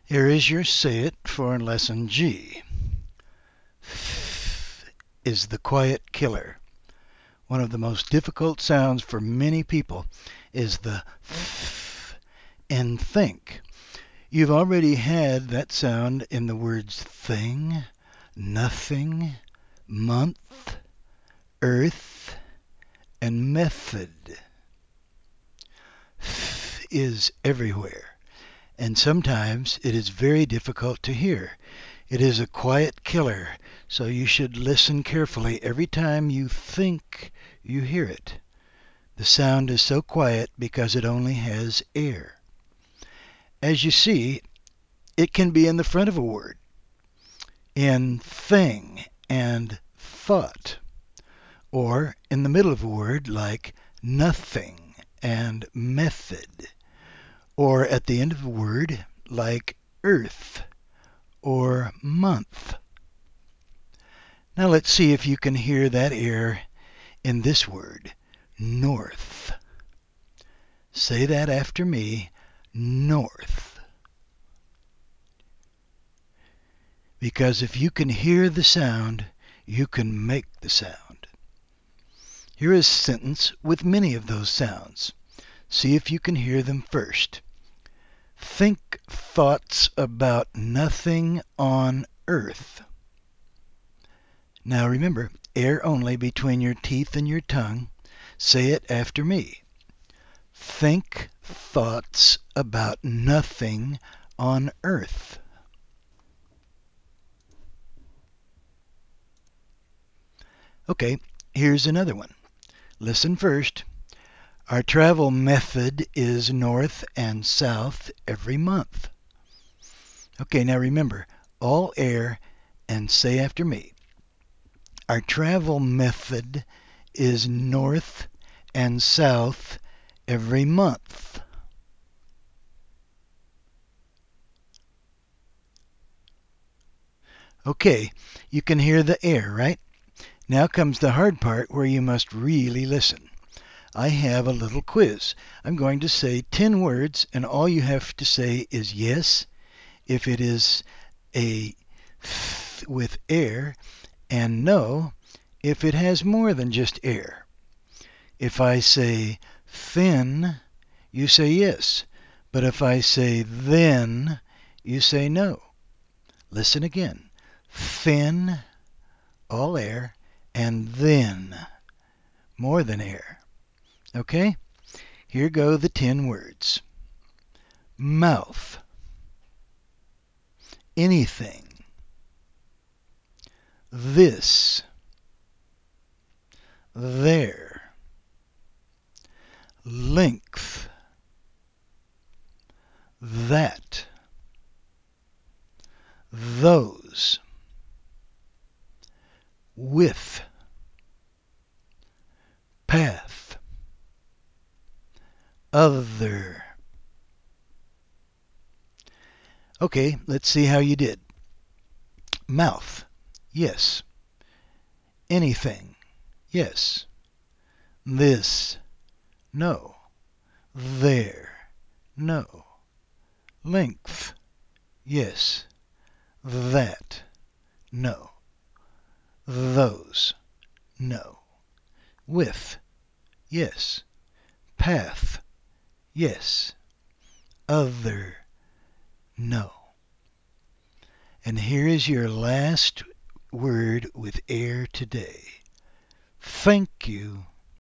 Here is your say it for lesson G. Th is the quiet killer. One of the most difficult sounds for many people is the th in think. You've already had that sound in the words thing, nothing, month, earth, and method. Th is everywhere, and sometimes it is very difficult to hear. It is a quiet killer, so you should listen carefully every time you think you hear it. The sound is so quiet because it only has air. As you see, it can be in the front of a word, in thing and thought, or in the middle of a word like nothing and method, or at the end of a word like earth or month. Now let's see if you can hear that air in this word, north. Say that after me, north. Because if you can hear the sound, you can make the sound. Here is a sentence with many of those sounds. See if you can hear them first. Think thoughts about nothing on earth. Now remember, air only between your teeth and your tongue. Say it after me. Think thoughts about nothing on earth. Okay, here's another one. Listen first. Our travel method is north and south every month. Okay, now remember, all air and say after me. Our travel method is north and south every month. Okay, you can hear the air, right? Now comes the hard part where you must really listen. I have a little quiz. I'm going to say 10 words, and all you have to say is yes if it is a th with air, and no if it has more than just air. If I say thin, you say yes. But if I say then, you say no. Listen again. Thin, all air, and then, more than air. Okay? Here go the 10 words. Mouth, anything, this, there, length, that, those, with, path, other. Okay, let's see how you did. Mouth, yes. Anything, yes. This, no. There, no. Length, yes. That, no. Those, no. With, yes. Path, yes. Other, no. And here is your last word with air today. Thank you.